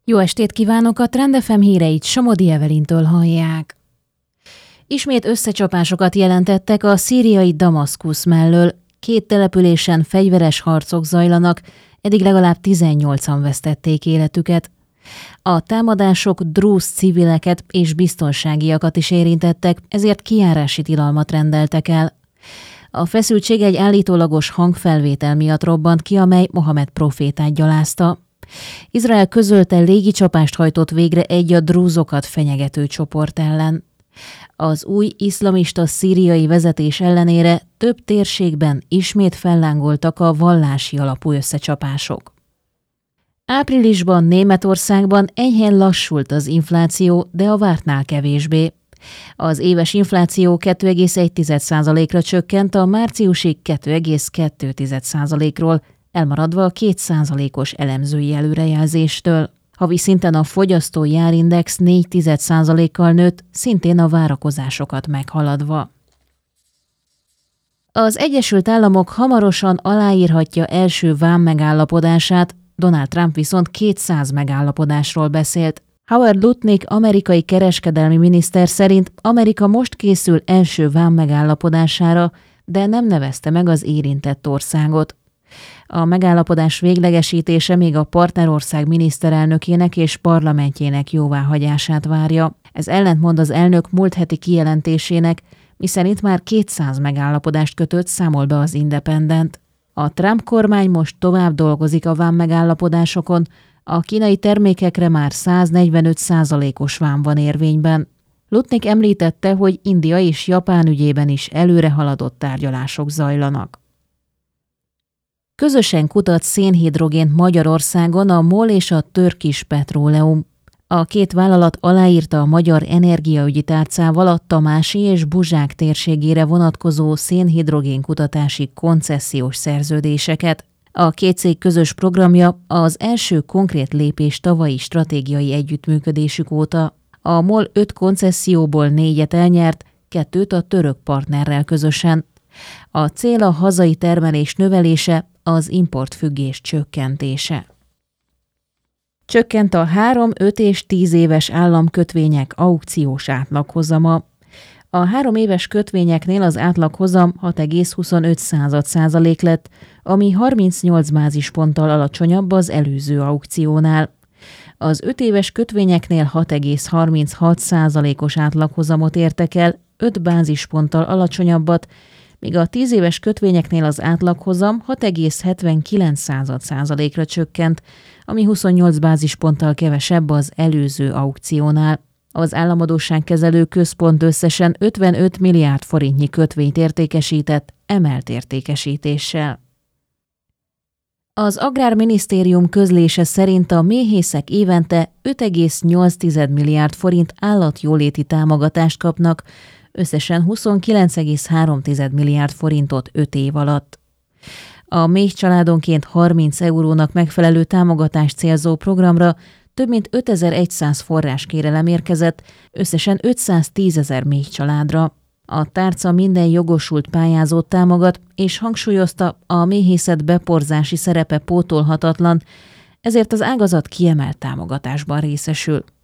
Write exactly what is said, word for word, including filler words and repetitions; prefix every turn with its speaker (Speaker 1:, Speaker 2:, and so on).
Speaker 1: Jó estét kívánok, a Trend ef em híreit Somodi Evelintől hallják. Ismét összecsapásokat jelentettek a szíriai Damaszkusz mellől. Két településen fegyveres harcok zajlanak, eddig legalább tizennyolcan vesztették életüket. A támadások drúz civileket és biztonságiakat is érintettek, ezért kijárási tilalmat rendeltek el. A feszültség egy állítólagos hangfelvétel miatt robbant ki, amely Mohamed profétát gyalázta. Izrael közölte, légicsapást hajtott végre egy a drúzokat fenyegető csoport ellen. Az új iszlamista szíriai vezetés ellenére több térségben ismét fellángoltak a vallási alapú összecsapások. Áprilisban Németországban enyhén lassult az infláció, de a vártnál kevésbé. Az éves infláció kettő egész egy százalékra csökkent a márciusi kettő egész kettő százalékról, elmaradva a két százalékos elemzői előrejelzéstől. Havi szinten a fogyasztói árindex négy százalékkal nőtt, szintén a várakozásokat meghaladva. Az Egyesült Államok hamarosan aláírhatja első vámmegállapodását, Donald Trump viszont kétszáz megállapodásról beszélt. Howard Lutnick amerikai kereskedelmi miniszter szerint Amerika most készül első vámmegállapodására, de nem nevezte meg az érintett országot. A megállapodás véglegesítése még a partnerország miniszterelnökének és parlamentjének jóváhagyását várja. Ez ellentmond az elnök múlt heti kijelentésének, miszerint már kétszáz megállapodást kötött, számol be az Independent. A Trump kormány most tovább dolgozik a vámmegállapodásokon, a kínai termékekre már száznegyvenöt százalékos vám van érvényben. Lutnick említette, hogy India és Japán ügyében is előre haladott tárgyalások zajlanak. Közösen kutat szénhidrogént Magyarországon a MOL és a Turkish Petroleum. A két vállalat aláírta a magyar energiaügyi tárcával a Tamási és Buzsák térségére vonatkozó szénhidrogén kutatási koncesziós szerződéseket. A két cég közös programja az első konkrét lépés tavalyi stratégiai együttműködésük óta. A MOL öt koncesszióból négyet elnyert, kettőt a török partnerrel közösen. A cél a hazai termelés növelése, az importfüggés csökkentése. Csökkent a három, öt és tíz éves államkötvények aukciós átlaghozama. A három éves kötvényeknél az átlaghozam hat egész huszonöt százalék lett, ami harmincnyolc bázisponttal alacsonyabb az előző aukciónál. Az öt éves kötvényeknél hat egész harminchat százalékos átlaghozamot értek el, öt bázisponttal alacsonyabbat, míg a tíz éves kötvényeknél az átlaghozam hat egész hetvenkilenc százalékra csökkent, ami huszonnyolc bázisponttal kevesebb az előző aukciónál. Az államadósságkezelő központ összesen ötvenöt milliárd forintnyi kötvényt értékesített, emelt értékesítéssel. Az Agrárminisztérium közlése szerint a méhészek évente öt egész nyolc milliárd forint állatjóléti támogatást kapnak, összesen huszonkilenc egész három milliárd forintot öt év alatt. A méh családonként harminc eurónak megfelelő támogatást célzó programra több mint ötezer-száz forráskérelem érkezett, összesen ötszáztízezer méh családra. A tárca minden jogosult pályázót támogat, és hangsúlyozta, a méhészet beporzási szerepe pótolhatatlan, ezért az ágazat kiemelt támogatásban részesül.